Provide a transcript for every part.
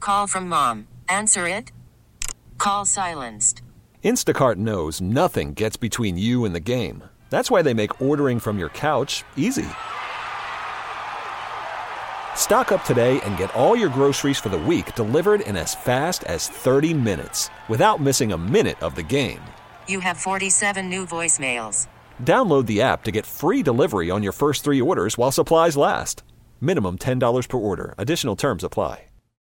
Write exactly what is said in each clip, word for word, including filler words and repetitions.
Call from mom. Answer it. Call silenced. Instacart knows nothing gets between you and the game. That's why they make ordering from your couch easy. Stock up today and get all your groceries for the week delivered in as fast as thirty minutes without missing a minute of the game. You have forty-seven new voicemails. Download the app to get free delivery on your first three orders while supplies last. Minimum ten dollars per order. Additional terms apply.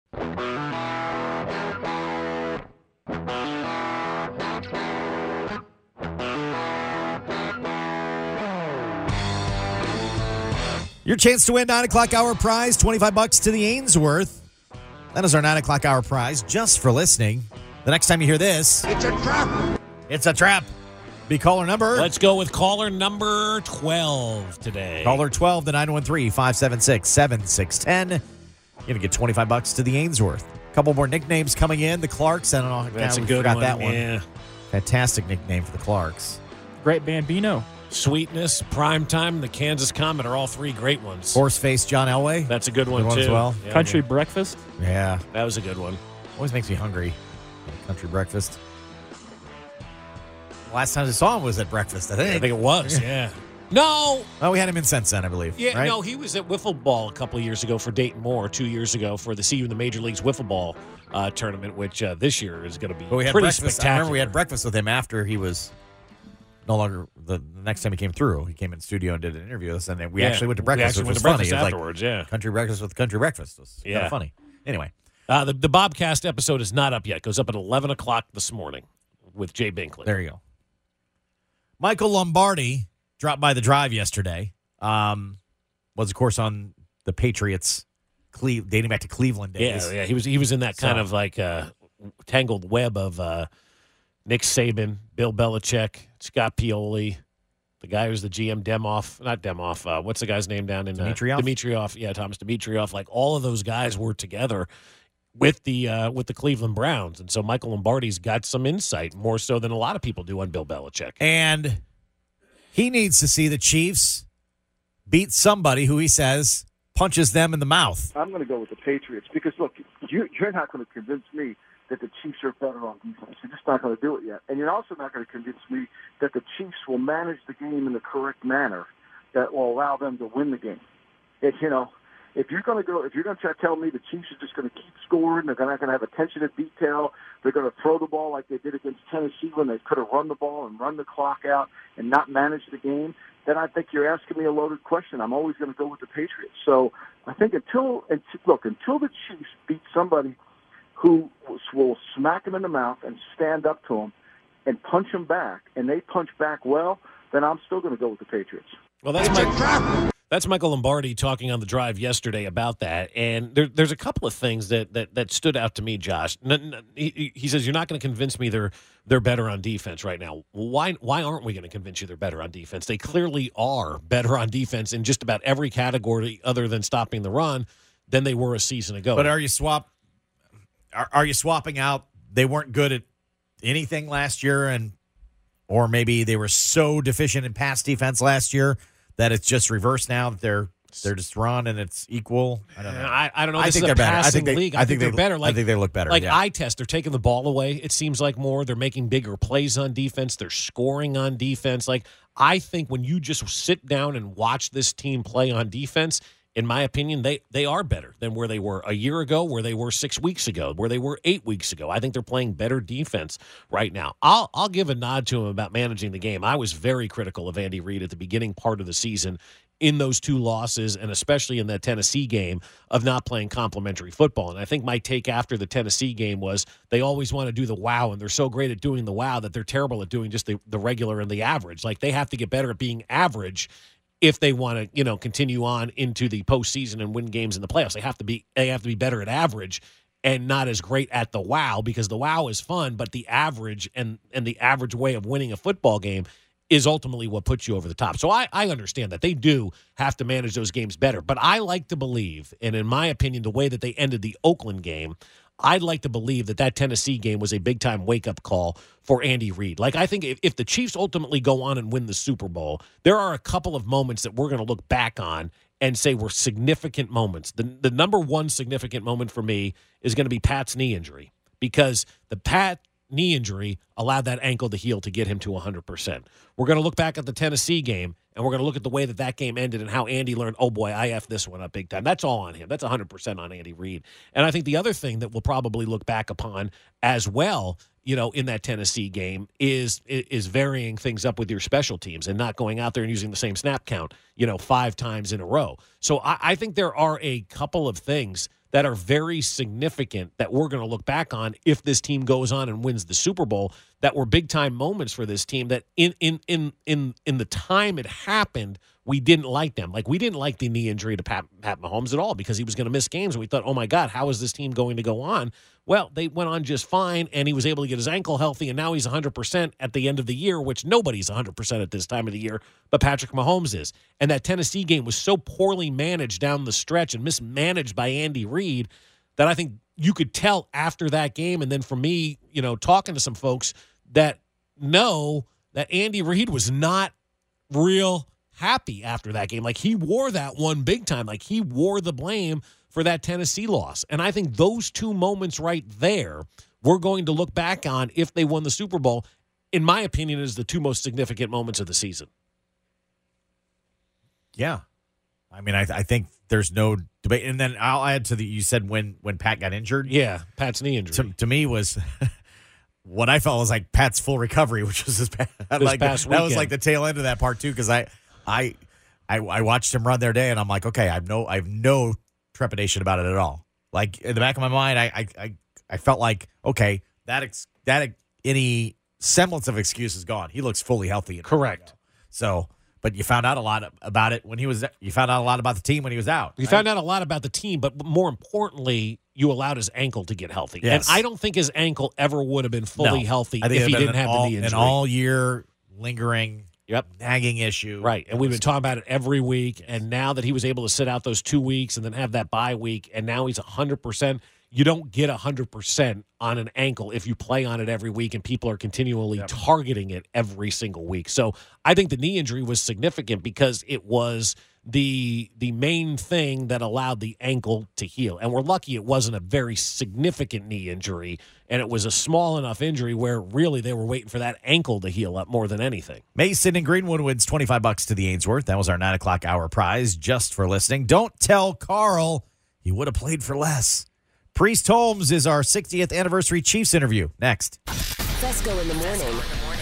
Your chance to win nine o'clock hour prize, twenty-five bucks to the Ainsworth. That is our nine o'clock hour prize just for listening. The next time you hear this, It's a trap. it's a trap. Be caller number. Let's go with caller number twelve today. Caller twelve to nine one three, five seven six, seven six one zero. You're going to get twenty-five bucks to the Ainsworth. A couple more nicknames coming in. The Clarks. I don't know. That's God, a we good forgot one. that one. Yeah. Fantastic nickname for the Clarks. Great Bambino. Sweetness, Primetime, the Kansas Comet are all three great ones. Horseface John Elway. That's a good one, Good one too. as well. Yeah, Country yeah. Breakfast. Yeah. That was a good one. Always makes me hungry. Country breakfast. Last time I saw him was at breakfast, I think. I think it was, yeah. No. Oh, we had him in Sense then, I believe. Yeah, right? no, he was at Wiffle Ball a couple of years ago for Dayton Moore, two years ago for the See You in the Major Leagues Wiffle Ball uh, tournament, which uh, this year is going to be But we had pretty breakfast. I spectacular. remember we had breakfast with him after he was no longer the, the next time he came through. He came in studio and did an interview with us, and then we Yeah, actually went to we breakfast, actually which went was to funny. breakfast It was afterwards, yeah. like country breakfast with country breakfast. It was kind Yeah. of funny. Anyway, Uh, the, the Bobcast episode is not up yet. It goes up at eleven o'clock this morning with Jay Binkley. there you go. Michael Lombardi dropped by the drive yesterday. Um, was, of course, on the Patriots, Cle- dating back to Cleveland days. Yeah, yeah, he was he was in that kind So- of like uh, tangled web of uh, Nick Saban, Bill Belichick, Scott Pioli, the guy who's the G M Demoff, not Demoff. Uh, what's the guy's name down in uh, Dimitrioff? Dimitrioff, yeah, Thomas Dimitrioff. Like all of those guys were together with the uh, with the Cleveland Browns, and so Michael Lombardi's got some insight more so than a lot of people do on Bill Belichick. And he needs to see the Chiefs beat somebody who he says punches them in the mouth. I'm going to go with the Patriots because, look, you, you're not going to convince me that the Chiefs are better on defense. You're just not going to do it yet. And you're also not going to convince me that the Chiefs will manage the game in the correct manner that will allow them to win the game. It, you know, if you're going to go, if you're going to try to tell me the Chiefs are just going to keep scoring, they're not going to have attention to detail, they're going to throw the ball like they did against Tennessee when they could have run the ball and run the clock out and not manage the game, then I think you're asking me a loaded question. I'm always going to go with the Patriots. So I think until, until look, until the Chiefs beat somebody who will smack them in the mouth and stand up to them and punch them back, and they punch back well, then I'm still going to go with the Patriots. Well, that's my, that's Michael Lombardi talking on the drive yesterday about that, and there, there's a couple of things that, that, that stood out to me, Josh. N- n- he, he says you're not going to convince me they're they're better on defense right now. Why why aren't we going to convince you they're better on defense? They clearly are better on defense in just about every category other than stopping the run than they were a season ago. But are you swap? Are, are you swapping out? They weren't good at anything last year, and or maybe they were so deficient in pass defense last year that it's just reversed now. That they're they're just run and it's equal. I don't know. I, I don't know. I This think is a they're better. I passing think they- league. I, I think, think they're they- better. Like, I think they look better, Like yeah. eye test, they're taking the ball away. It seems like more. They're making bigger plays on defense. They're scoring on defense. Like I think when you just sit down and watch this team play on defense, in my opinion, they they are better than where they were a year ago, where they were six weeks ago, where they were eight weeks ago. I think they're playing better defense right now. I'll I'll give a nod to him about managing the game. I was very critical of Andy Reid at the beginning part of the season in those two losses, and especially in that Tennessee game, of not playing complementary football. And I think my take after the Tennessee game was they always want to do the wow, and they're so great at doing the wow that they're terrible at doing just the, the regular and the average. Like they have to get better at being average if they want to, you know, continue on into the postseason and win games in the playoffs. They have to be they have to be better at average and not as great at the wow, because the wow is fun, but the average and and the average way of winning a football game is ultimately what puts you over the top. So I, I understand that. They do have to manage those games better. But I like to believe, and in my opinion, the way that they ended the Oakland game, I'd like to believe that that Tennessee game was a big-time wake-up call for Andy Reid. Like, I think if, if the Chiefs ultimately go on and win the Super Bowl, there are a couple of moments that we're going to look back on and say were significant moments. The, the number one significant moment for me is going to be Pat's knee injury, because the Pat knee injury allowed that ankle to heal to get him to one hundred percent. We're going to look back at the Tennessee game, and we're going to look at the way that that game ended and how Andy learned, oh, boy, I F'd this one up big time. That's all on him. That's one hundred percent on Andy Reid. And I think the other thing that we'll probably look back upon as well, you know, in that Tennessee game is is varying things up with your special teams and not going out there and using the same snap count, you know, five times in a row. So I, I think there are a couple of things that are very significant that we're going to look back on if this team goes on and wins the Super Bowl, that were big-time moments for this team that in in in in in the time it happened, we didn't like them. Like, we didn't like the knee injury to Pat, Pat Mahomes at all, because he was going to miss games, and we thought, oh, my God, how is this team going to go on? Well, they went on just fine, and he was able to get his ankle healthy, and now he's one hundred percent at the end of the year, which nobody's one hundred percent at this time of the year, but Patrick Mahomes is. And that Tennessee game was so poorly managed down the stretch and mismanaged by Andy Reid that I think you could tell after that game, and then for me, you know, talking to some folks that know that Andy Reid was not real happy after that game. Like, he wore that one big time. Like, he wore the blame for that Tennessee loss. And I think those two moments right there, we're going to look back on if they won the Super Bowl, in my opinion, as the two most significant moments of the season. Yeah. I mean, I, I think there's no debate. And then I'll add to the, you said when, when Pat got injured. Yeah, Pat's knee injury. To, to me was what I felt was like Pat's full recovery, which was his, this like, past that weekend. was like the tail end of that part too. Cause I, I, I, I watched him run their day and I'm like, okay, I have no, I have no trepidation about it at all. Like, in the back of my mind, I, I, I, I felt like, okay, that, ex, that, any semblance of excuse is gone. He looks fully healthy. Correct. So, but you found out a lot about it when he was, you found out a lot about the team when he was out. You right? found out a lot about the team, but more importantly, you allowed his ankle to get healthy. Yes. And I don't think his ankle ever would have been fully No. healthy I think if he it'd been didn't have all, the knee injury. An all year lingering, Yep. nagging issue. Right. And we've been talking about it every week. And now that he was able to sit out those two weeks and then have that bye week, and now he's one hundred percent, you don't get one hundred percent on an ankle if you play on it every week and people are continually yep. targeting it every single week. So I think the knee injury was significant because it was the the main thing that allowed the ankle to heal. And we're lucky it wasn't a very significant knee injury, and it was a small enough injury where really they were waiting for that ankle to heal up more than anything. Mason in Greenwood wins twenty-five bucks to the Ainsworth. That was our nine o'clock hour prize just for listening. Don't tell Carl he would have played for less. Priest Holmes is our sixtieth anniversary Chiefs interview. Next. Fesco in the morning.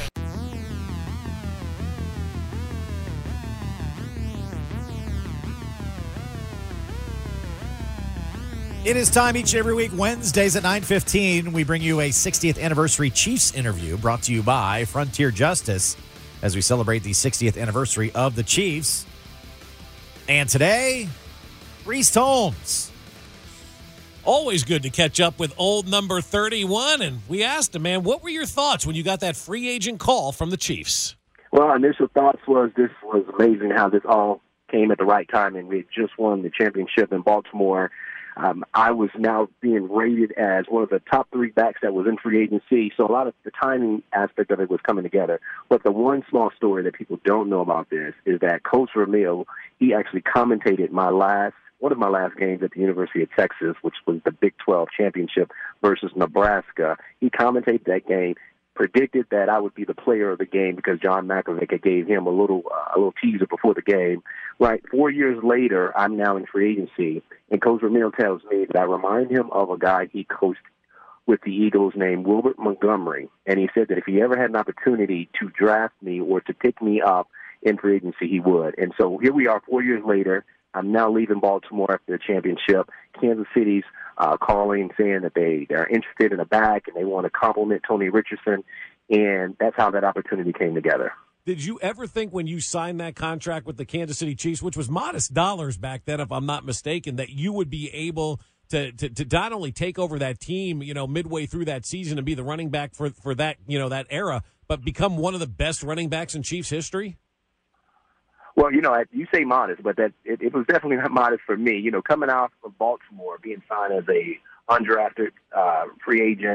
It is time each and every week, Wednesdays at nine fifteen. We bring you a sixtieth anniversary Chiefs interview brought to you by Frontier Justice as we celebrate the sixtieth anniversary of the Chiefs. And today, Priest Holmes. Always good to catch up with old number thirty-one. And we asked him, man, what were your thoughts when you got that free agent call from the Chiefs? Well, our initial thoughts was this was amazing how this all came at the right time, and we had just won the championship in Baltimore. Um, I was now being rated as one of the top three backs that was in free agency, so a lot of the timing aspect of it was coming together. But the one small story that people don't know about this is that Coach Ramil, he actually commentated my last one of my last games at the University of Texas, which was the Big twelve championship versus Nebraska. He commentated that game, predicted that I would be the player of the game because John Malkovich gave him a little uh, a little teaser before the game. Right, four years later, I'm now in free agency, and Coach Ramil tells me that I remind him of a guy he coached with the Eagles named Wilbert Montgomery, and he said that if he ever had an opportunity to draft me or to pick me up in free agency, he would. And so here we are four years later. I'm now leaving Baltimore after the championship. Kansas City's uh, calling, saying that they, they're interested in a back and they want to compliment Tony Richardson, and that's how that opportunity came together. Did you ever think when you signed that contract with the Kansas City Chiefs, which was modest dollars back then, if I'm not mistaken, that you would be able to, to, to not only take over that team, you know, midway through that season and be the running back for, for that, you know, that era, but become one of the best running backs in Chiefs history? Well, you know, you say modest, but that it, it was definitely not modest for me. You know, coming out of Baltimore, being signed as a undrafted uh, free agent, uh,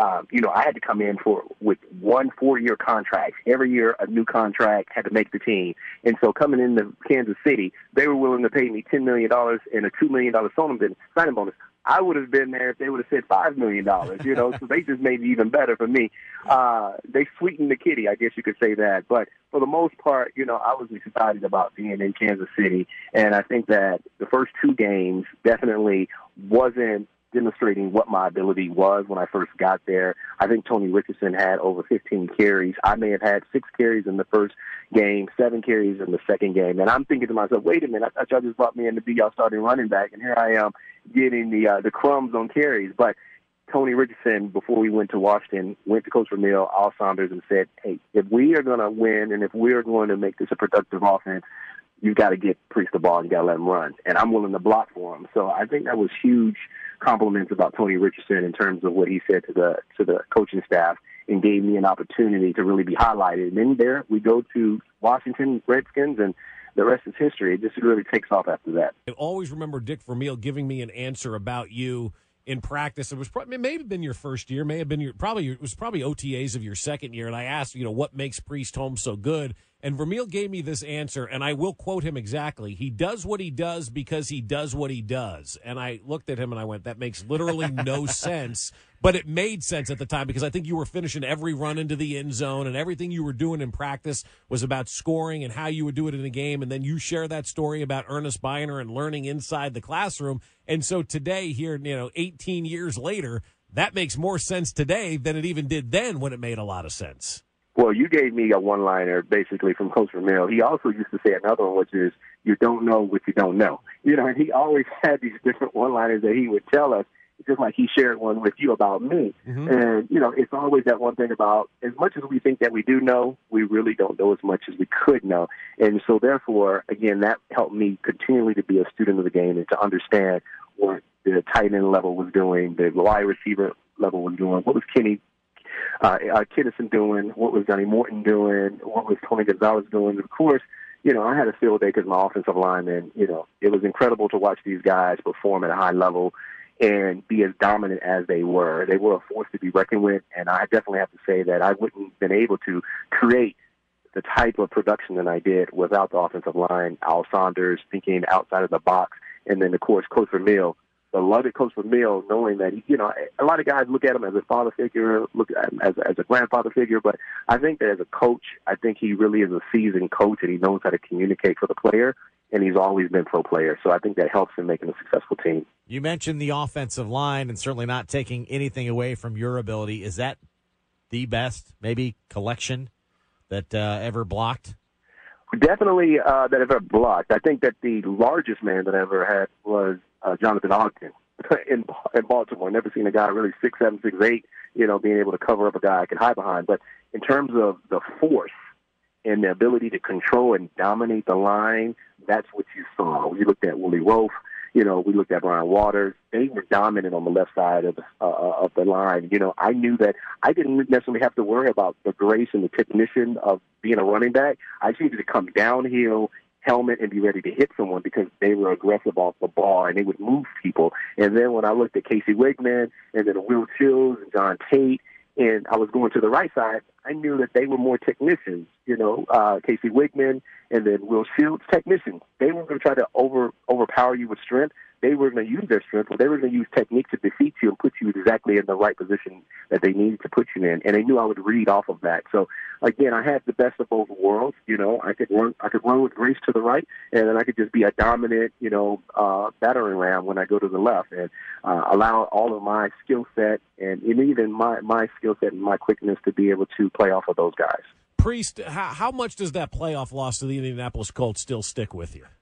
Um, you know, I had to come in for with one four-year contract. Every year, a new contract had to make the team. And so coming into Kansas City, they were willing to pay me ten million dollars and a two million dollars signing bonus. I would have been there if they would have said five million dollars, you know, so they just made it even better for me. Uh, they sweetened the kitty, I guess you could say that. But for the most part, you know, I was excited about being in Kansas City. And I think that the first two games definitely wasn't demonstrating what my ability was when I first got there. I think Tony Richardson had over fifteen carries. I may have had six carries in the first game, seven carries in the second game. And I'm thinking to myself, wait a minute, I thought y'all just brought me in to be y'all starting running back, and here I am getting the uh, the crumbs on carries. But Tony Richardson, before we went to Washington, went to Coach Vermeil, Al Saunders, and said, hey, if we are going to win and if we are going to make this a productive offense, you've got to get Priest the ball and you got to let him run. And I'm willing to block for him. So I think that was huge compliments about Tony Richardson in terms of what he said to the to the coaching staff and gave me an opportunity to really be highlighted. And then there we go to Washington Redskins, and the rest is history. It just really takes off after that. I always remember Dick Vermeil giving me an answer about you in practice. It was probably, it may have been your first year, may have been your probably it was probably O T As of your second year. And I asked, you know, what makes Priest Holmes so good? And Vermeil gave me this answer, and I will quote him exactly. He does what he does because he does what he does. And I looked at him and I went, that makes literally no sense. But it made sense at the time because I think you were finishing every run into the end zone, and everything you were doing in practice was about scoring and how you would do it in a game. And then you share that story about Ernest Biner and learning inside the classroom. And so today, here, you know, eighteen years later, that makes more sense today than it even did then when it made a lot of sense. Well, you gave me a one-liner basically from Coach Vermeil. He also used to say another one, which is, you don't know what you don't know. You know, and he always had these different one-liners that he would tell us. It's just like he shared one with you about me. Mm-hmm. And, you know, it's always that one thing about as much as we think that we do know, we really don't know as much as we could know. And so, therefore, again, that helped me continually to be a student of the game and to understand what the tight end level was doing, the wide receiver level was doing, what was Kenny Uh, uh, Kinnison doing, what was Johnny Morton doing, what was Tony Gonzalez doing. Of course, you know, I had a field day because my offensive lineman, you know, it was incredible to watch these guys perform at a high level and be as dominant as they were. They were a force to be reckoned with, and I definitely have to say that I wouldn't have been able to create the type of production that I did without the offensive line, Al Saunders thinking outside of the box, and then, of course, Coach Vermeil. The love of Coach Vermeil, knowing that, you know, a lot of guys look at him as a father figure, look at him as, as a grandfather figure, but I think that as a coach, I think he really is a seasoned coach and he knows how to communicate for the player, and he's always been pro player. So I think that helps in making a successful team. You mentioned the offensive line and certainly not taking anything away from your ability. Is that the best, maybe, collection that uh, ever blocked? Definitely uh, that I've ever blocked. I think that the largest man that I ever had was uh, Jonathan Ogden in in Baltimore. Never seen a guy really six seven, six eight, you know, being able to cover up a guy I can hide behind. But in terms of the force and the ability to control and dominate the line, that's what you saw. We looked at Willie Roaf. You know, we looked at Brian Waters. They were dominant on the left side of uh, of the line. You know, I knew that I didn't necessarily have to worry about the grace and the technician of being a running back. I just needed to come downhill, helmet, and be ready to hit someone because they were aggressive off the ball and they would move people. And then when I looked at Casey Wigman and then Will Chills and John Tate, and I was going to the right side, I knew that they were more technicians, you know, uh, Casey Wigman and then Will Shields, technicians. They weren't going to try to over overpower you with strength. They were going to use their strength, but they were going to use technique to defeat you and put you exactly in the right position that they needed to put you in. And they knew I would read off of that. So, again, I had the best of both worlds. You know, I could run, I could run with grace to the right, and then I could just be a dominant, you know, uh, battering ram when I go to the left, and uh, allow all of my skill set and, and even my, my skill set and my quickness to be able to play off of those guys. Priest, how, how much does that playoff loss to the Indianapolis Colts still stick with you?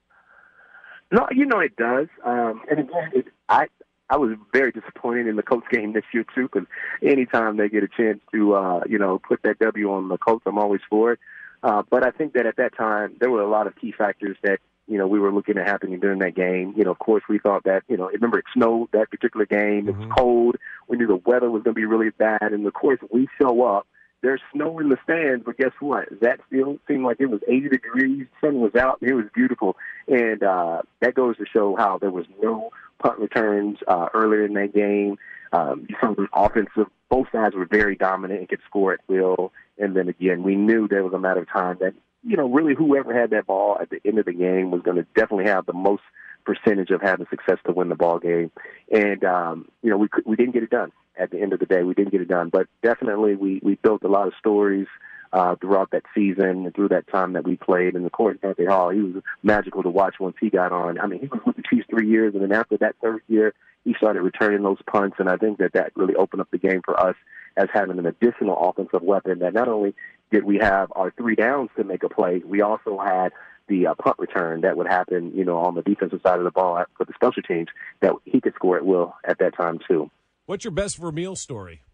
No, you know it does. Um, and again, it, I I was very disappointed in the Colts game this year too, because anytime they get a chance to uh, you know put that W on the Colts, I'm always for it. Uh, but I think that at that time there were a lot of key factors that you know we were looking at happening during that game. You know, of course, we thought that you know remember it snowed that particular game. It was mm-hmm. cold. We knew the weather was going to be really bad, and of course we show up. There's snow in the stands, but guess what? That still seemed like it was eighty degrees. Sun was out, and it was beautiful. And uh, that goes to show how there was no punt returns uh, earlier in that game. Um, you saw the offensive, both sides were very dominant and could score at will. And then again, we knew there was a matter of time that, you know, really whoever had that ball at the end of the game was going to definitely have the most percentage of having success to win the ball game. And, um, you know, we we didn't get it done at the end of the day. We didn't get it done. But definitely we, we built a lot of stories uh, throughout that season and through that time that we played. And, of course, Dante Hall, he was magical to watch once he got on. I mean, he was with the Chiefs three years, and then after that third year, he started returning those punts. And I think that that really opened up the game for us as having an additional offensive weapon that not only did we have our three downs to make a play, we also had the uh, punt return that would happen, you know, on the defensive side of the ball for the special teams that he could score at will at that time too. What's your best Vermeil story?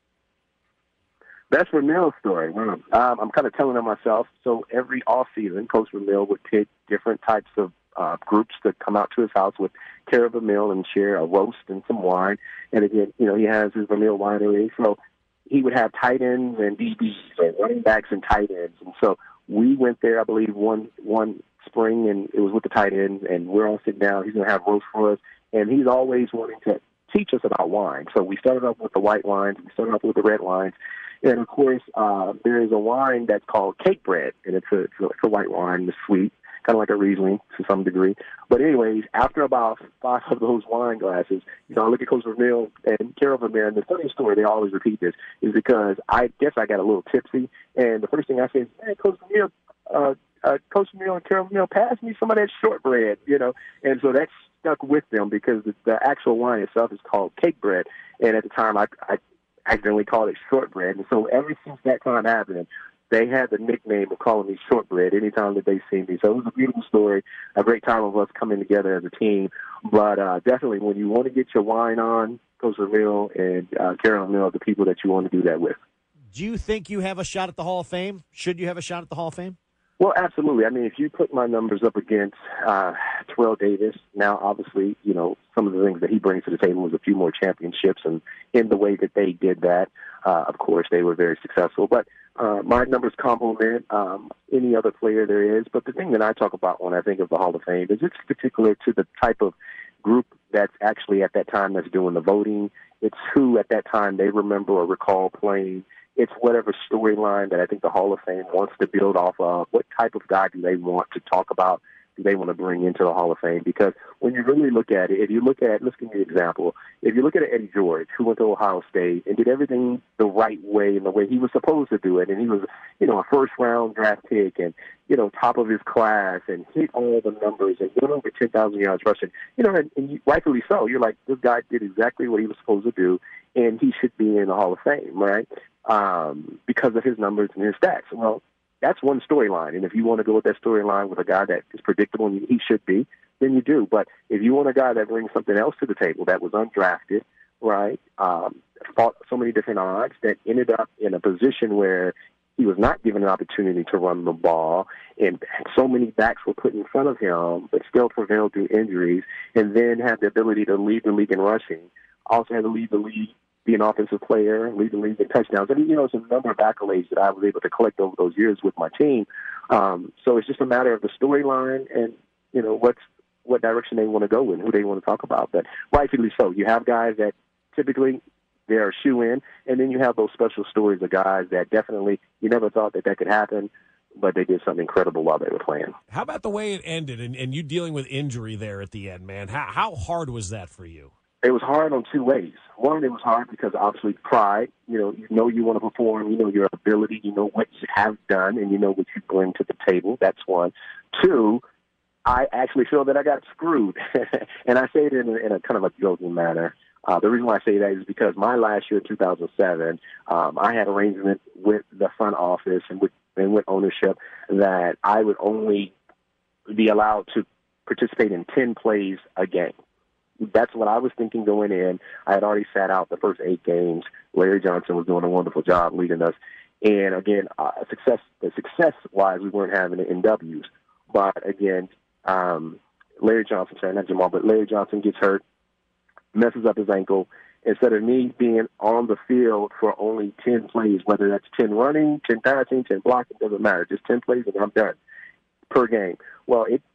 Best Vermeil story. Well, um, I'm kind of telling it myself. So every off season, Coach Vermeil would pick different types of uh, groups to come out to his house with Cara Vermeil and share a roast and some wine. And again, you know, he has his Vermeil winery, so he would have tight ends and D Bs, or running backs and tight ends. And so we went there, I believe, one one spring, and it was with the tight ends, and we're all sitting down. He's going to have roast for us, and he's always wanting to teach us about wine. So we started off with the white wines. We started off with the red wines. And, of course, uh, there is a wine that's called Cake Bread, and it's a, it's a, it's a white wine. It's sweet, kind of like a Riesling to some degree. But anyways, after about five of those wine glasses, you know, I look at Coach Vermeil and Cara Vermeil, and the funny story, they always repeat this, is because I guess I got a little tipsy, and the first thing I say is, hey, Coach Vermeil, uh, uh, Coach Vermeil and Cara Vermeil, pass me some of that shortbread, you know. And so that stuck with them because the, the actual wine itself is called Cake Bread, and at the time I, I accidentally called it shortbread. And so ever since that time happened, they had the nickname of calling me shortbread anytime that they see me. So it was a beautiful story, a great time of us coming together as a team. But uh, definitely when you want to get your wine on, Coach Vermeil and uh, Cara Vermeil are the people that you want to do that with. Do you think you have a shot at the Hall of Fame? Should you have a shot at the Hall of Fame? Well, absolutely. I mean, if you put my numbers up against uh, Terrell Davis, now obviously, you know, some of the things that he brings to the table was a few more championships, and in the way that they did that, uh, of course, they were very successful. But uh, my numbers complement um, any other player there is. But the thing that I talk about when I think of the Hall of Fame is it's particular to the type of group that's actually at that time that's doing the voting. It's who at that time they remember or recall playing. It's whatever storyline that I think the Hall of Fame wants to build off of. What type of guy do they want to talk about? Do they want to bring into the Hall of Fame? Because when you really look at it, if you look at, let's give you an example. If you look at Eddie George, who went to Ohio State and did everything the right way and the way he was supposed to do it, and he was, you know, a first-round draft pick and, you know, top of his class and hit all the numbers and went over ten thousand yards rushing, you know, and, and you, rightfully so. You're like, this guy did exactly what he was supposed to do, and he should be in the Hall of Fame, right? Um, because of his numbers and his stats. Well, that's one storyline. And if you want to go with that storyline with a guy that is predictable and he should be, then you do. But if you want a guy that brings something else to the table that was undrafted, right, um, fought so many different odds that ended up in a position where he was not given an opportunity to run the ball, and so many backs were put in front of him, but still prevailed through injuries, and then had the ability to lead the league in rushing, also had to lead the league, be an offensive player, lead the league in touchdowns. I mean, you know, it's a number of accolades that I was able to collect over those years with my team. Um, so it's just a matter of the storyline and, you know, what's, what direction they want to go in, who they want to talk about. But rightfully so. You have guys that typically they're a shoe-in, and then you have those special stories of guys that definitely you never thought that that could happen, but they did something incredible while they were playing. How about the way it ended and, and you dealing with injury there at the end, man? How, how hard was that for you? It was hard on two ways. One, it was hard because obviously pride, you know, you know you want to perform, you know your ability, you know what you have done, and you know what you bring to the table. That's one. Two, I actually feel that I got screwed. And I say it in a, in a kind of a joking manner. Uh, the reason why I say that is because my last year, two thousand seven, um, I had arrangement with the front office and with, and with ownership that I would only be allowed to participate in ten plays a game. That's what I was thinking going in. I had already sat out the first eight games. Larry Johnson was doing a wonderful job leading us. And again, uh, success, the success-wise, we weren't having it in W's. But again, um, Larry Johnson, sorry, not Jamal, but Larry Johnson gets hurt, messes up his ankle. Instead of me being on the field for only ten plays, whether that's ten running, ten passing, ten blocking, doesn't matter. Just ten plays and I'm done per game. Well, it, it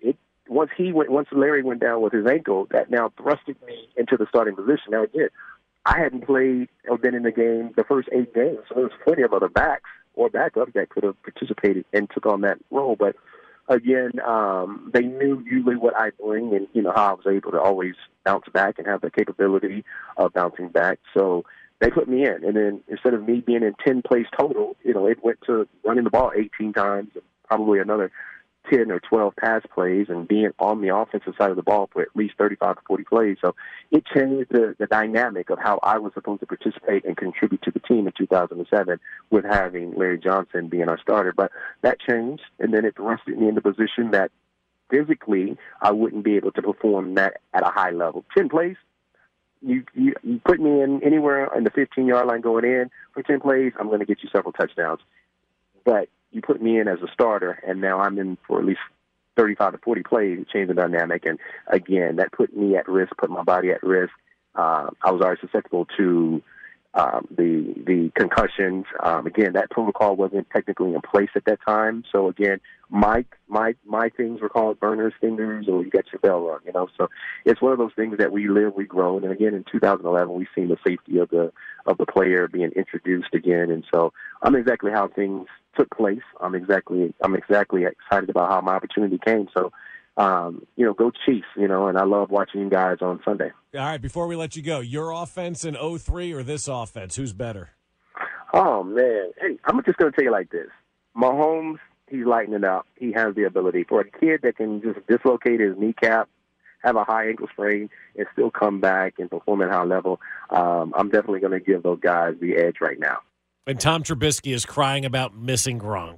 once he went, once Larry went down with his ankle, that now thrusted me into the starting position. Now again, I hadn't played or been in the game the first eight games, so there was plenty of other backs or backups that could have participated and took on that role. But again, um, they knew usually what I bring, and you know how I was able to always bounce back and have the capability of bouncing back. So they put me in, and then instead of me being in ten plays total, you know, it went to running the ball eighteen times, and probably another ten or twelve pass plays, and being on the offensive side of the ball for at least thirty-five to forty plays. So it changed the, the dynamic of how I was supposed to participate and contribute to the team in two thousand seven with having Larry Johnson being our starter. But that changed, and then it thrusted me in the position that physically I wouldn't be able to perform that at a high level. ten plays, you, you, you put me in anywhere in the fifteen-yard line going in for ten plays, I'm going to get you several touchdowns. But you put me in as a starter, and now I'm in for at least thirty-five to forty plays. It changed the dynamic, and again, that put me at risk, put my body at risk. Uh, I was already susceptible to um, the the concussions. Um, again, that protocol wasn't technically in place at that time. So again, my my my things were called burners, fingers, or you got your bell rung. You know, so it's one of those things that we live, we grow, and again, in two thousand eleven, we've seen the safety of the of the player being introduced again, and so I'm exactly how things took place. I'm exactly I'm exactly excited about how my opportunity came. So, um, you know, go Chiefs, you know, and I love watching you guys on Sunday. All right, before we let you go, your offense in oh three or this offense, who's better? Oh, man. Hey, I'm just going to tell you like this. Mahomes, he's lighting it up. He has the ability. For a kid that can just dislocate his kneecap, have a high ankle sprain, and still come back and perform at a high level, um, I'm definitely going to give those guys the edge right now. And Tom Trubisky is crying about missing Gronk.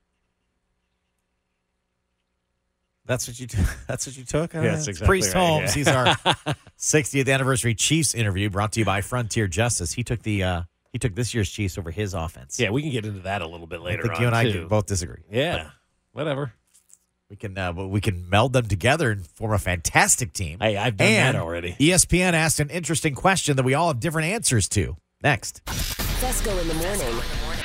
That's what you t- that's what you took? Uh, Yes, exactly Priest right, Holmes. yeah. He's our sixtieth anniversary Chiefs interview brought to you by Frontier Justice. He took the uh, he took this year's Chiefs over his offense. Yeah, we can get into that a little bit later I think on, you and I too. can both disagree. Yeah, whatever. We can uh, we can meld them together and form a fantastic team. Hey, I've done and that already. E S P N asked an interesting question that we all have different answers to. Next. Fesco in the morning.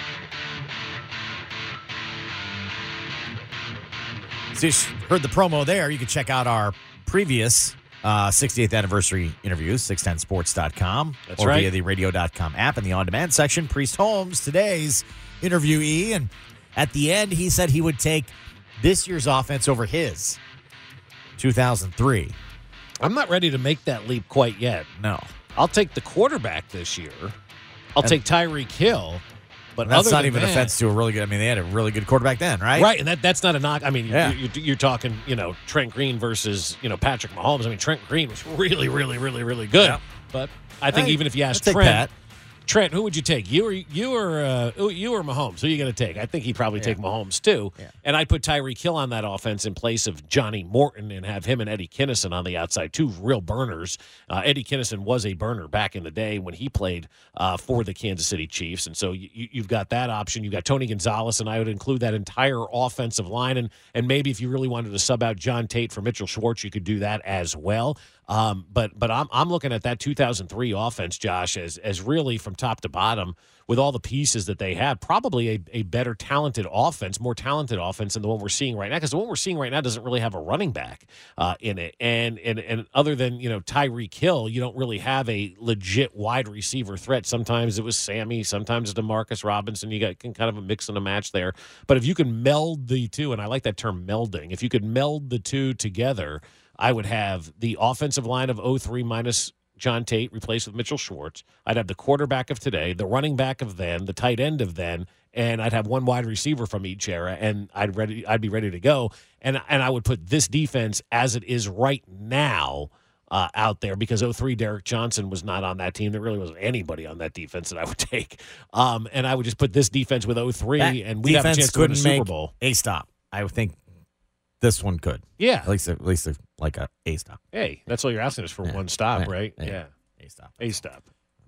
So you heard the promo there. You can check out our previous uh, sixtieth anniversary interviews, six ten sports dot com. That's or right. via the radio dot com app in the on-demand section. Priest Holmes, today's interviewee. And at the end, he said he would take this year's offense over his, two thousand three. I'm not ready to make that leap quite yet. No. I'll take the quarterback this year. I'll And- take Tyreek Hill. But That's other not than even that, offense to a really good. I mean, they had a really good quarterback then, right? Right, and that that's not a knock. I mean, Yeah. you're, you're, you're talking, you know, Trent Green versus, you know, Patrick Mahomes. I mean, Trent Green was really, really, really, really good. Yeah. But I think Hey, even if you ask I'll take Trent, Pat. Trent, who would you take? You or you or uh, you or Mahomes? Who are you going to take? I think he'd probably take Mahomes too. Yeah. And I'd put Tyreek Hill on that offense in place of Johnny Morton and have him and Eddie Kinnison on the outside, two real burners. Uh, Eddie Kinnison was a burner back in the day when he played uh, for the Kansas City Chiefs, and so you, you've got that option. You've got Tony Gonzalez, and I would include that entire offensive line, and and maybe if you really wanted to sub out John Tate for Mitchell Schwartz, you could do that as well. Um, but but I'm I'm looking at that two thousand three offense, Josh, as as really from top to bottom with all the pieces that they have, probably a, a better talented offense, more talented offense than the one we're seeing right now. Because the one we're seeing right now doesn't really have a running back uh, in it, and and and other than you know Tyreek Hill, you don't really have a legit wide receiver threat. Sometimes it was Sammy, sometimes it's DeMarcus Robinson. You got can kind of a mix and a match there. But if you can meld the two, and I like that term melding, if you could meld the two together, I would have the offensive line of oh three minus John Tate replaced with Mitchell Schwartz. I'd have the quarterback of today, the running back of then, the tight end of then, and I'd have one wide receiver from each era, and I'd ready I'd be ready to go. And and I would put this defense as it is right now uh, out there because oh three Derek Johnson was not on that team. There really wasn't anybody on that defense that I would take. Um, and I would just put this defense with oh three, That and we'd have a defense chance to win a couldn't Super make Bowl. a stop. I would think this one could. Yeah. At least, at least like a a stop. Hey, that's all you're asking is for Yeah. one stop, Yeah. right? Yeah. Yeah. A stop. A stop.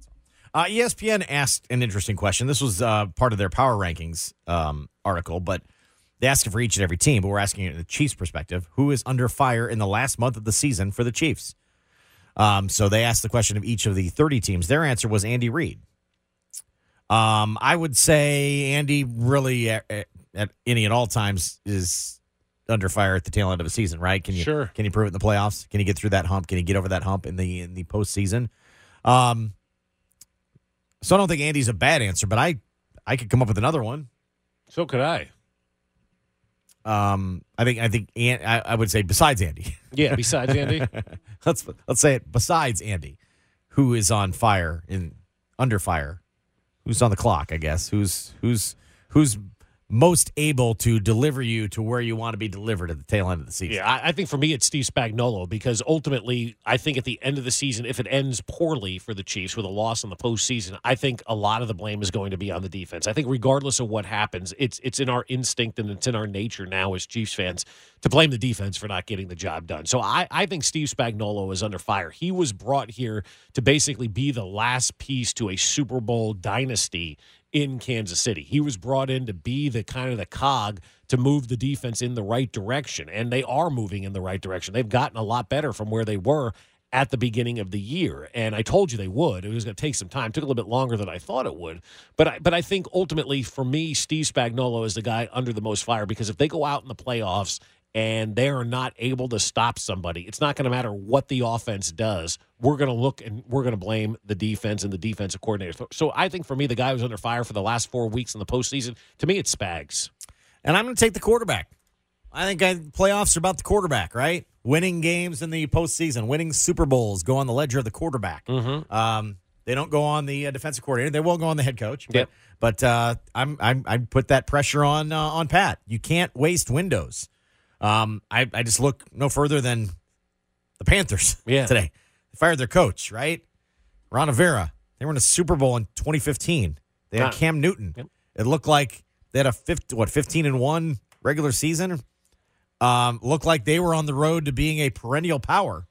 Uh, E S P N asked an interesting question. This was uh, part of their power rankings um, article, but they asked it for each and every team. But we're asking it in the Chiefs' perspective: who is under fire in the last month of the season for the Chiefs? Um, so they asked the question of each of the thirty teams. Their answer was Andy Reid. Um, I would say Andy really, at, at any and all times, is under fire at the tail end of a season, right? Can you Sure. Can you prove it in the playoffs? Can you get through that hump? Can you get over that hump in the in the postseason? Um, so I don't think Andy's a bad answer, but I I could come up with another one. So could I. Um, I think I think An- I, I would say besides Andy. Yeah, besides Andy. let's let's say it besides Andy, who is on fire in under fire, who's on the clock, I guess. Who's who's who's most able to deliver you to where you want to be delivered at the tail end of the season. Yeah, I, I think for me it's Steve Spagnuolo because ultimately I think at the end of the season, if it ends poorly for the Chiefs with a loss in the postseason, I think a lot of the blame is going to be on the defense. I think regardless of what happens, it's it's in our instinct and it's in our nature now as Chiefs fans to blame the defense for not getting the job done. So I, I think Steve Spagnuolo is under fire. He was brought here to basically be the last piece to a Super Bowl dynasty in Kansas City. He was brought in to be the kind of the cog to move the defense in the right direction, and they are moving in the right direction. They've gotten a lot better from where they were at the beginning of the year, and I told you they would. It was going to take some time. It took a little bit longer than I thought it would, but I, but I think ultimately for me, Steve Spagnuolo is the guy under the most fire because if they go out in the playoffs and they are not able to stop somebody, it's not going to matter what the offense does. We're going to look and we're going to blame the defense and the defensive coordinator. So I think for me, the guy who's under fire for the last four weeks in the postseason, to me, it's Spags. And I'm going to take the quarterback. I think I, playoffs are about the quarterback, right? Winning games in the postseason, winning Super Bowls go on the ledger of the quarterback. Mm-hmm. Um, they don't go on the uh, defensive coordinator. They will go on the head coach. But, Yep. but uh, I'm, I'm I put that pressure on uh, on Pat. You can't waste windows. Um, I, I just look no further than the Panthers Yeah. today. They fired their coach, right? Ron Rivera. They were in a Super Bowl in twenty fifteen. They had Ah. Cam Newton. Yep. It looked like they had a fifty, what fifteen and one regular season. Um, looked like they were on the road to being a perennial power.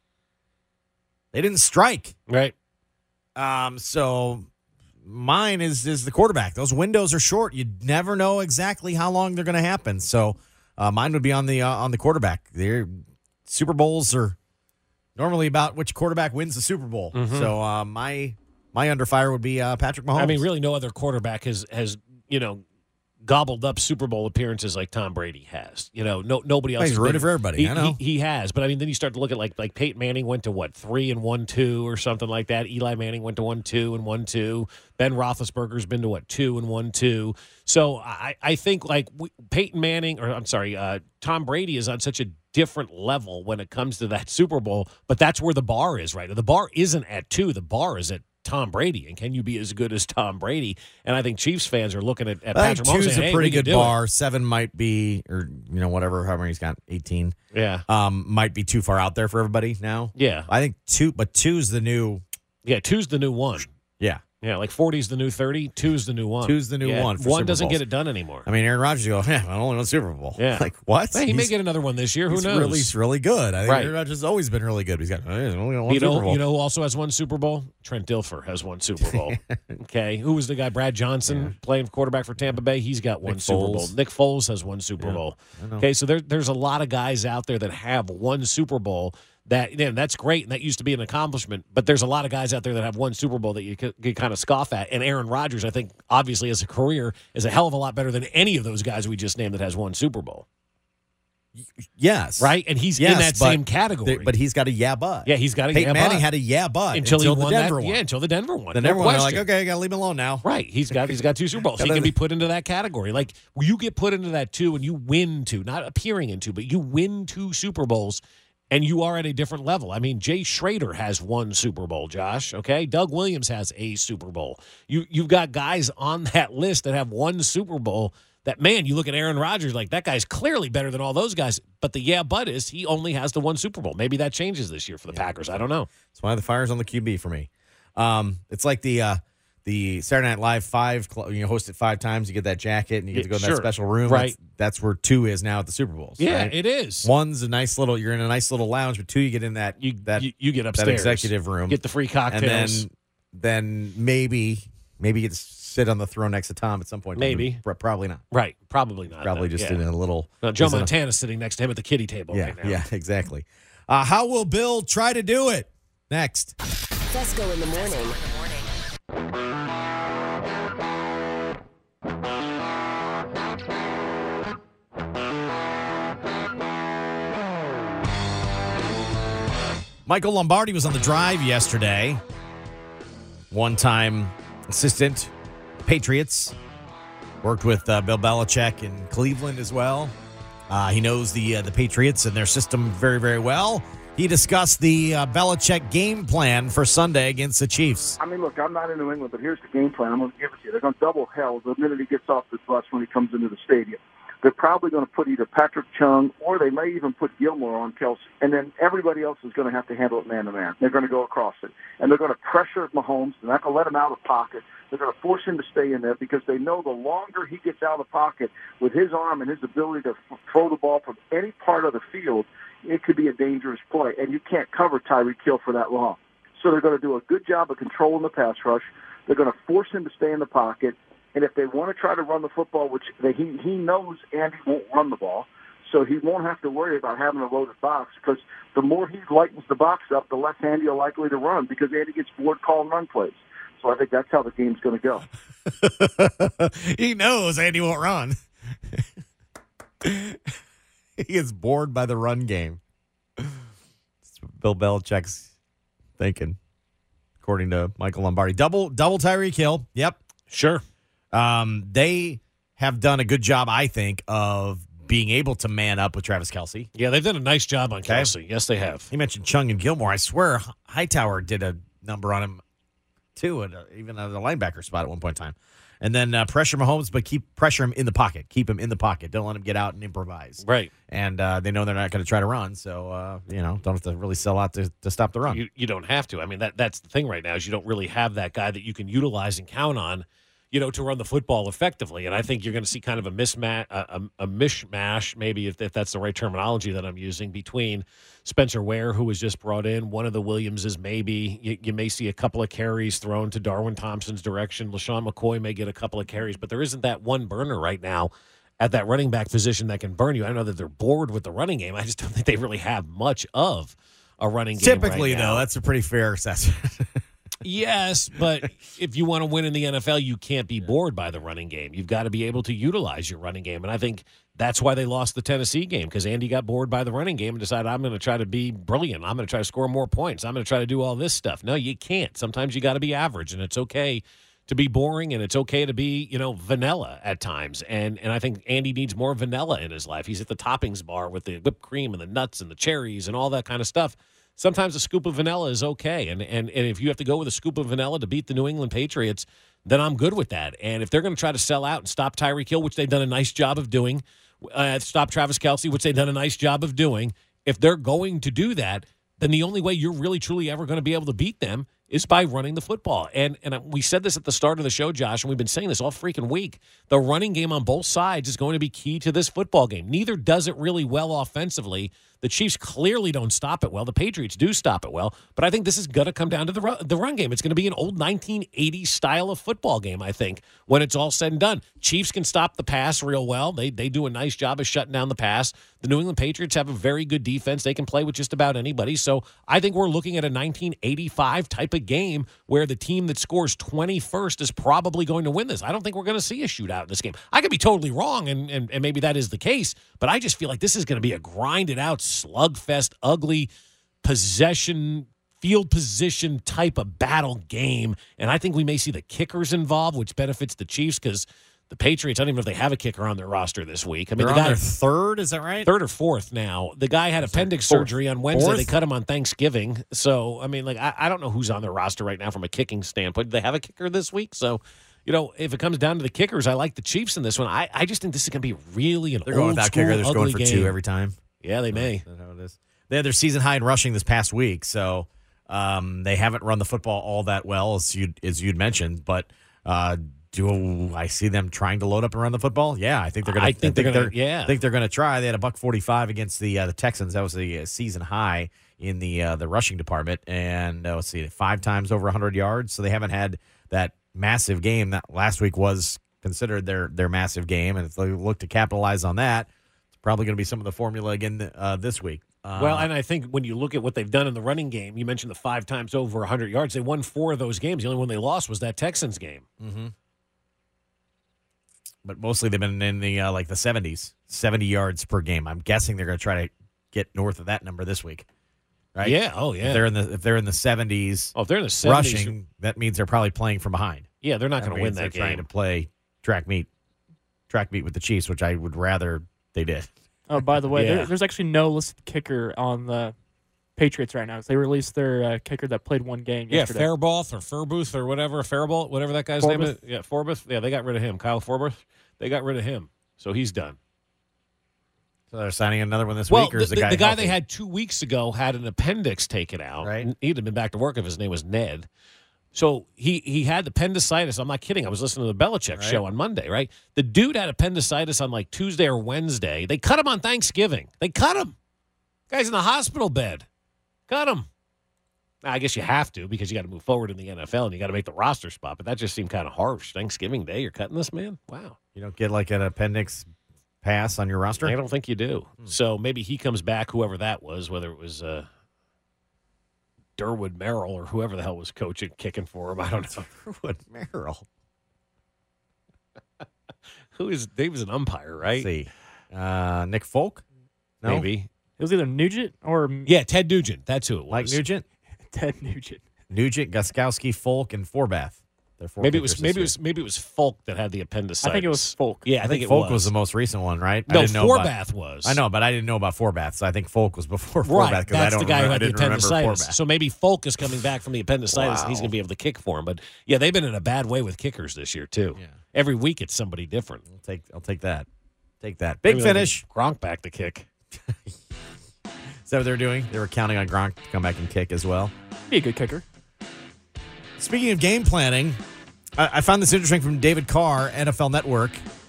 They didn't strike. Right. Um, so mine is is the quarterback. Those windows are short. You never know exactly how long they're going to happen. So uh, mine would be on the uh, on the quarterback. Their Super Bowls are normally about which quarterback wins the Super Bowl. Mm-hmm. So uh, my my under fire would be uh, Patrick Mahomes. I mean, really, no other quarterback has has you know gobbled up Super Bowl appearances like Tom Brady has. You know, no nobody else. Well, he's has rooted been- for everybody, He, I know. He, he has, but I mean, then you start to look at like like Peyton Manning went to what three and one two or something like that. Eli Manning went to one two and one two. Ben Roethlisberger's been to what two and one two. So I I think like we, Peyton Manning or I'm sorry, uh, Tom Brady is on such a different level when it comes to that Super Bowl, but that's where the bar is right now. The bar isn't at two. The bar is at Tom Brady, and can you be as good as Tom Brady? And I think Chiefs fans are looking at, at I Patrick think Mahomes two's saying, a hey, pretty we can good do bar. Seven might be, or you know, whatever, however he's got, eighteen. it. Yeah, Um, might be too far out there for everybody now. yeah, I think two, but two's the new. yeah. Two's the new one. Yeah, Yeah, like forty's the new thirty. Two's the new one. Two's the new Yeah, one for One Super doesn't Bowls. get it done anymore. I mean, Aaron Rodgers go, yeah, I only won Super Bowl. Yeah. Like what? Hey, he may He's- get another one this year. Who he's knows? Really, he's really good. I think Right. Aaron Rodgers has always been really good. He's got oh, he's only got one you Super know, Bowl. you know who also has one Super Bowl? Trent Dilfer has one Super Bowl. Okay, who was the guy? Brad Johnson playing quarterback for Tampa Bay. He's got one Nick Super Foles. Bowl. Nick Foles has one Super Yeah, Bowl. I know. Okay, so there, there's a lot of guys out there that have one Super Bowl. That yeah, that's great, and that used to be an accomplishment. But there's a lot of guys out there that have one Super Bowl that you could, could kind of scoff at. And Aaron Rodgers, I think, obviously as a career, is a hell of a lot better than any of those guys we just named that has one Super Bowl. yes, Right, and he's Yes, in that but same category. they- but he's got a yeah, but yeah, he's got a Peyton yeah, Manning but. had a yeah, but until, he the won Denver that. one. Yeah, until the Denver one. The No Denver one, they're like, question. okay, I got to leave him alone now. Right, he's got he's got two Super Bowls. He Gotta- can be put into that category. Like you get put into that two, and you win two, not appearing in two, but you win two Super Bowls, and you are at a different level. I mean, Jay Schrader has one Super Bowl. Josh, okay, Doug Williams has a Super Bowl. You you've got guys on that list that have one Super Bowl. That man, you look at Aaron Rodgers, like that guy's clearly better than all those guys. But the yeah, but is he only has the one Super Bowl. Maybe that changes this year for the Packers. I don't know. That's why the fire's on the Q B for me. Um, it's like the uh, the Saturday Night Live five. cl- You host it five times, you get that jacket, and you get to go in Yeah, that sure. special room. Right. That's, that's where two is now at the Super Bowls. Yeah, right? it is. One's a nice little. You're in a nice little lounge, but two, you get in that You that you, you get that upstairs, executive room, get the free and cocktails. then then maybe maybe you get to sit on the throne next to Tom at some point. Maybe. Pro- probably not. Right, probably not. Probably then. just yeah. in a little. No, Joe just in a- Montana's sitting next to him at the kiddie table Yeah, right now. yeah, exactly. Uh, how will Bill try to do it next? Fesco in the morning. Michael Lombardi was on the drive yesterday. One-time assistant, Patriots. Worked with uh, Bill Belichick in Cleveland as well. Uh, he knows the uh, the Patriots and their system very, very well. He discussed the uh, Belichick game plan for Sunday against the Chiefs. I mean, look, I'm not in New England, but here's the game plan. I'm going to give it to you. They're going to double hell the minute he gets off the bus when he comes into the stadium. They're probably going to put either Patrick Chung or they may even put Gilmore on Kelsey. And then everybody else is going to have to handle it man-to-man. They're going to go across it. And they're going to pressure Mahomes. They're not going to let him out of the pocket. They're going to force him to stay in there because they know the longer he gets out of the pocket with his arm and his ability to f- throw the ball from any part of the field, it could be a dangerous play. And you can't cover Tyreek Hill for that long. So they're going to do a good job of controlling the pass rush. They're going to force him to stay in the pocket. And if they want to try to run the football, which they, he, he knows Andy won't run the ball, so he won't have to worry about having a loaded box because the more he lightens the box up, the less Andy are likely to run because Andy gets bored calling run plays. So I think that's how the game's going to go. He knows Andy won't run. He gets bored by the run game. That's what Bill Belichick's thinking, according to Michael Lombardi. Double, double Tyreek Hill. Yep. Sure. Um, they have done a good job, I think, of being able to man up with Travis Kelce. Yeah, they've done a nice job on Okay. Kelce. Yes, they have. He mentioned Chung and Gilmore. I swear Hightower did a number on him, too, at a, even at the linebacker spot at one point in time. And then uh, pressure Mahomes, but keep pressure him in the pocket. Keep him in the pocket. Don't let him get out and improvise. Right. And uh, they know they're not going to try to run, so, uh, you know, don't have to really sell out to, to stop the run. You, you don't have to. I mean, that that's the thing right now is you don't really have that guy that you can utilize and count on, you know, to run the football effectively. And I think you're going to see kind of a mismatch, a, a, a mishmash, maybe if, if that's the right terminology that I'm using, between Spencer Ware, who was just brought in, one of the Williamses maybe. You, you may see a couple of carries thrown to Darwin Thompson's direction. LaShawn McCoy may get a couple of carries, but there isn't that one burner right now at that running back position that can burn you. I know that they're bored with the running game. I just don't think they really have much of a running game Typically, right now. though, that's a pretty fair assessment. Yes, but if you want to win in the N F L, you can't be bored by the running game. You've got to be able to utilize your running game. And I think that's why they lost the Tennessee game, because Andy got bored by the running game and decided, I'm going to try to be brilliant. I'm going to try to score more points. I'm going to try to do all this stuff. No, you can't. Sometimes you got to be average, and it's okay to be boring, and it's okay to be, you know, vanilla at times. And and I think Andy needs more vanilla in his life. He's at the toppings bar with the whipped cream and the nuts and the cherries and all that kind of stuff. Sometimes a scoop of vanilla is okay. And, and and if you have to go with a scoop of vanilla to beat the New England Patriots, then I'm good with that. And if they're going to try to sell out and stop Tyreek Hill, which they've done a nice job of doing, uh, stop Travis Kelce, which they've done a nice job of doing, if they're going to do that, then the only way you're really, truly ever going to be able to beat them is by running the football. And and we said this at the start of the show, Josh, and we've been saying this all freaking week. The running game on both sides is going to be key to this football game. Neither does it really well offensively. The Chiefs clearly don't stop it well. The Patriots do stop it well. But I think this is going to come down to the run, the run game. It's going to be an old nineteen eighties style of football game, I think, when it's all said and done. Chiefs can stop the pass real well. They they do a nice job of shutting down the pass. The New England Patriots have a very good defense. They can play with just about anybody. So I think we're looking at a nineteen eighty-five type of game where the team that scores twenty-first is probably going to win this. I don't think we're going to see a shootout in this game. I could be totally wrong, and, and, and maybe that is the case, but I just feel like this is going to be a grinded out, slugfest, ugly possession, field position type of battle game. And I think we may see the kickers involved, which benefits the Chiefs because the Patriots, I don't even know if they have a kicker on their roster this week. I mean, They're the on guy, their third, is that right? third or fourth now. The guy had appendix Fourth. surgery on Wednesday. Fourth? They cut him on Thanksgiving. So, I mean, like, I, I don't know who's on their roster right now from a kicking standpoint. Do they have a kicker this week? So, you know, if it comes down to the kickers, I like the Chiefs in this one. I, I just think this is going to be really an They're old going without school, kicker. They're just going ugly for game. two every time. Yeah, they may. That's how it is. They had their season high in rushing this past week, so um, they haven't run the football all that well, as you as you'd mentioned. But uh, do I see them trying to load up and run the football? Yeah, I think they're going to. I think they're gonna- yeah. I think they're going to try. They had a buck forty-five against the uh, the Texans. That was the uh, season high in the uh, the rushing department, and uh, let's see, five times over one hundred yards. So they haven't had that massive game that last week was considered their their massive game, and if they look to capitalize on that, it's probably going to be some of the formula again uh, this week. Uh, Well, and I think when you look at what they've done in the running game, you mentioned the five times over one hundred yards. They won four of those games. The only one they lost was that Texans game. Mm-hmm. But mostly they've been in the uh, like the seventies, seventy yards per game. I'm guessing they're going to try to get north of that number this week. right? Yeah. Oh, yeah. If they're in the if they're in the seventies, oh, if they're in the seventies, rushing, that means they're probably playing from behind. Yeah, they're not That going to win means that they're trying game. to play track meet, track meet with the Chiefs, which I would rather they did. Oh, by the way, Yeah. there, there's actually no listed kicker on the Patriots right now. They released their uh, kicker that played one game Yeah, yesterday. Fairboth or Furbuth or whatever, Fairbolt, whatever that guy's name is. Forbuth? Yeah, Forbuth. Yeah, they got rid of him. Kyle Forbuth. They got rid of him, so he's done. So they're signing another one this Well, week, or is the, the, guy the guy healthy? they had two weeks ago had an appendix taken out. Right. He'd have been back to work if his name was Ned. So he he had appendicitis. I'm not kidding. I was listening to the Belichick Right. show on Monday, right? The dude had appendicitis on like Tuesday or Wednesday. They cut him on Thanksgiving. They cut him. Guy's in the hospital bed. Cut him. Now, I guess you have to because you got to move forward in the N F L and you got to make the roster spot. But that just seemed kind of harsh. Thanksgiving Day, you're cutting this man? Wow. You don't get like an appendix pass on your roster? I don't think you do. Hmm. So maybe he comes back, whoever that was, whether it was uh, Derwood Merrill or whoever the hell was coaching, kicking for him. I don't know. What Merrill? Who is? He was an umpire, right? Let's see. Uh, Nick Folk? No? Maybe. It was either Nugent or Yeah, Ted Nugent. That's who it was. Mike Nugent? Ted Nugent. Nugent, Guskowski, Folk, and Forbath. They're four Maybe it kickers was. this Maybe it year. was. Maybe it was Folk that had the appendicitis. I think it was Folk. Yeah, I, I think, it Folk was. was the most recent one, right? No, I didn't know about- Forbath was. I know, but I didn't know about Forbath, so I think Folk was before Forbath. Right, 'cause I that's don't the guy remember, who I had the didn't remember appendicitis. Forbath. So maybe Folk is coming back from the appendicitis, and he's Wow. going to be able to kick for him. But yeah, they've been in a bad way with kickers this year too. Yeah. Every week it's somebody different. I'll take, I'll take that. Take that. Big Maybe they'll finish. get Gronk back to kick. Is that what they're doing? They were counting on Gronk to come back and kick as well. Be a good kicker. Speaking of game planning, I, I found this interesting from David Carr, N F L Network,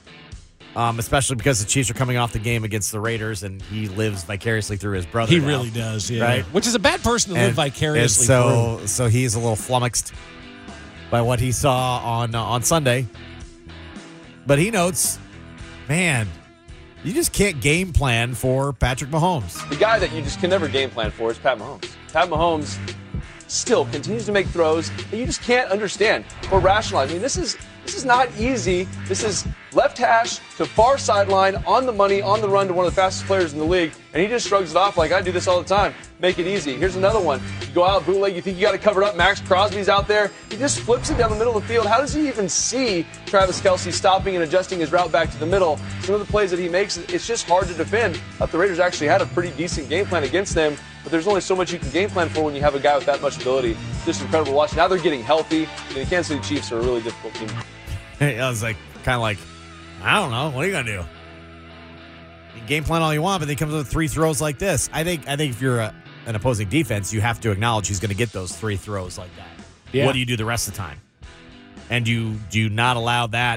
um, especially because the Chiefs are coming off the game against the Raiders, and he lives vicariously through his brother. He now. really does, yeah. Right? Which is a bad person to And- live vicariously and so, through. so he's a little flummoxed by what he saw on uh, on Sunday. But he notes, man, you just can't game plan for Patrick Mahomes. The guy that you just can never game plan for is Pat Mahomes. Pat Mahomes still continues to make throws that you just can't understand or rationalize. I mean, this is this is not easy. This is left hash to far sideline, on the money, on the run to one of the fastest players in the league, and he just shrugs it off like I do this all the time. Make it easy. Here's another one. You go out bootleg, you think you got to cover it up. Max Crosby's out there. He just flips it down the middle of the field. How does he even see Travis Kelce stopping and adjusting his route back to the middle? Some of the plays that he makes, it's just hard to defend. I thought the Raiders actually had a pretty decent game plan against them, but there's only so much you can game plan for when you have a guy with that much ability. Just incredible to watch. Now they're getting healthy. And the Kansas City Chiefs are a really difficult team. I was like, kind of like, I don't know. What are you gonna do? You can game plan all you want, but then he comes with three throws like this. I think. I think if you're a, an opposing defense, you have to acknowledge he's going to get those three throws like that. Yeah. What do you do the rest of the time? And you do you not allow that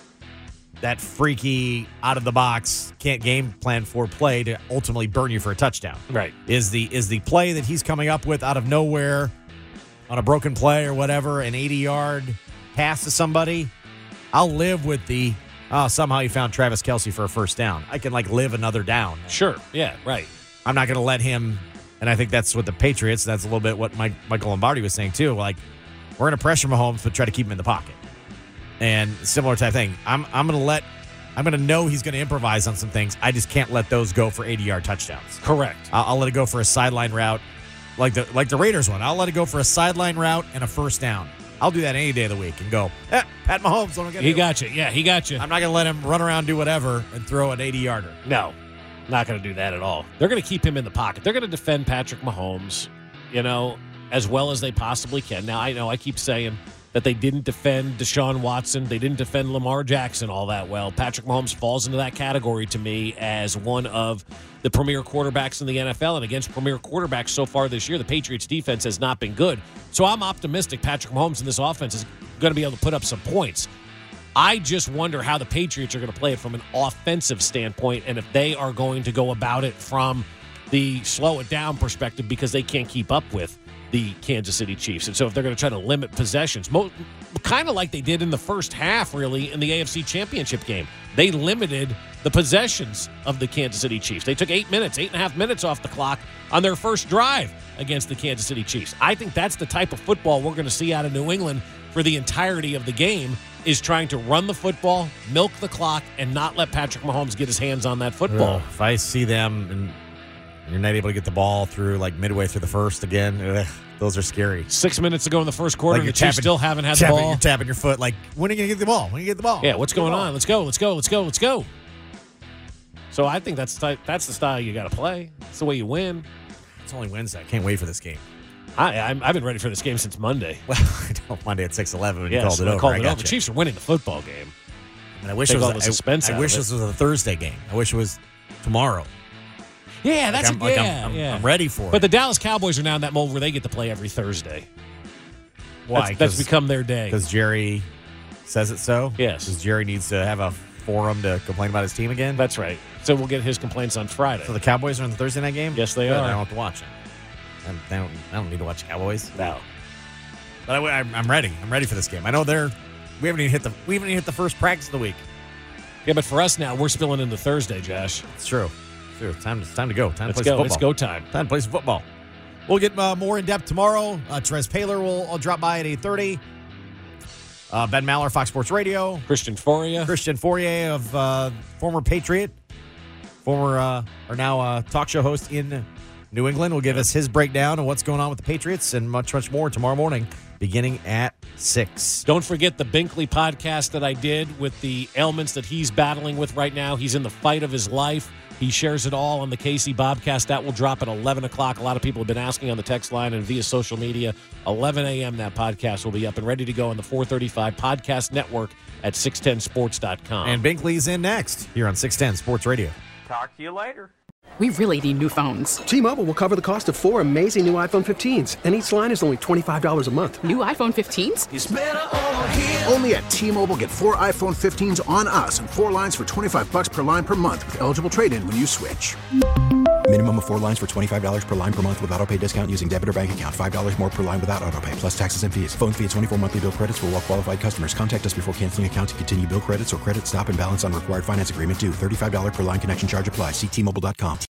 that freaky out of the box can't game plan for play to ultimately burn you for a touchdown? Right. Is the is the play that he's coming up with out of nowhere on a broken play or whatever, an eighty yard pass to somebody? I'll live with the oh somehow he found Travis Kelce for a first down. I can like live another down. Sure. Yeah, right. I'm not going to let him, and I think that's what the Patriots. That's a little bit what Mike, Michael Lombardi was saying too. Like we're going to pressure Mahomes, but try to keep him in the pocket. And similar type thing. I'm I'm going to let I'm going to know he's going to improvise on some things. I just can't let those go for eighty yard touchdowns. Correct. I'll, I'll let it go for a sideline route, like the like the Raiders one. I'll let it go for a sideline route and a first down. I'll do that any day of the week and go, eh, Pat Mahomes. What am I gonna He do? got you. Yeah, he got you. I'm not going to let him run around, do whatever, and throw an eighty yarder. No, not going to do that at all. They're going to keep him in the pocket. They're going to defend Patrick Mahomes, you know, as well as they possibly can. Now, I know I keep saying that they didn't defend Deshaun Watson. They didn't defend Lamar Jackson all that well. Patrick Mahomes falls into that category to me as one of the premier quarterbacks in the N F L. And against premier quarterbacks so far this year, the Patriots defense has not been good. So I'm optimistic Patrick Mahomes in this offense is going to be able to put up some points. I just wonder how the Patriots are going to play it from an offensive standpoint and if they are going to go about it from the slow it down perspective because they can't keep up with the Kansas City Chiefs. And so if they're going to try to limit possessions, mo- kind of like they did in the first half, really, in the A F C Championship game, they limited the possessions of the Kansas City Chiefs. They took eight minutes, eight and a half minutes off the clock on their first drive against the Kansas City Chiefs. I think that's the type of football we're going to see out of New England for the entirety of the game, is trying to run the football, milk the clock, and not let Patrick Mahomes get his hands on that football. Ugh, if I see them, and You're not able to get the ball through like midway through the first again. Ugh, those are scary. Six minutes to go in the first quarter, Like and the you're Chiefs tapping- still haven't had the tapping, ball. You're tapping your foot like, when are you going to get the ball? When are you get the ball? Yeah, what's Get the going ball. on? Let's go, let's go, let's go, let's go. So I think that's the- that's the style you got to play. It's the way you win. It's only Wednesday. I can't wait for this game. I, I'm, I've been ready for this game since Monday. Well, I know Monday at six eleven when you Yes, called it when I over. called I it got over. you. Chiefs are winning the football game. And I wish Take it was all the I- suspense I, out wish of it. this was a Thursday game. I wish it was tomorrow. Yeah, that's I'm, a, like, yeah, I'm, I'm, yeah. I'm ready for But it. the Dallas Cowboys are now in that mold where they get to play every Thursday. Why? That's, that's become their day. Because Jerry says it so? Yes. Because Jerry needs to have a forum to complain about his team again? That's right. So we'll get his complaints on Friday. So the Cowboys are in the Thursday night game? Yes, they Good, are. I don't have to watch it. I don't, I don't need to watch Cowboys. No. But I, I'm, I'm ready. I'm ready for this game. I know they're. We haven't even hit the. We haven't even hit the first practice of the week. Yeah, but for us now, we're spilling into Thursday, Josh. It's true. It's true. It's time. It's time to go. Time Let's to play go. some It's football. go time. Time to play some football. We'll get uh, more in depth tomorrow. Uh, Terez Paylor will uh, drop by at eight thirty. Uh, Ben Maller, Fox Sports Radio. Christian Foria. Christian Fourier of uh, former Patriot, former uh, or now uh, talk show host in New England, will give us his breakdown of what's going on with the Patriots and much, much more tomorrow morning, beginning at six. Don't forget the Binkley podcast that I did with the ailments that he's battling with right now. He's in the fight of his life. He shares it all on the K C Bobcast. That will drop at eleven o'clock. A lot of people have been asking on the text line and via social media. eleven a.m. that podcast will be up and ready to go on the four thirty-five Podcast Network at six ten sports dot com. And Binkley's in next here on six ten Sports Radio. Talk to you later. We really need new phones. T-Mobile will cover the cost of four amazing new iPhone fifteens, and each line is only twenty-five dollars a month. New iPhone fifteens? It's better over here. Only at T-Mobile, get four iPhone fifteens on us and four lines for twenty-five bucks per line per month with eligible trade-in when you switch. Minimum of four lines for twenty-five dollars per line per month with autopay discount using debit or bank account. five dollars more per line without autopay, plus taxes and fees. Phone fee at twenty-four monthly bill credits for well-qualified customers. Contact us before canceling account to continue bill credits or credit stop and balance on required finance agreement due. thirty-five dollars per line connection charge applies. See T Mobile dot com.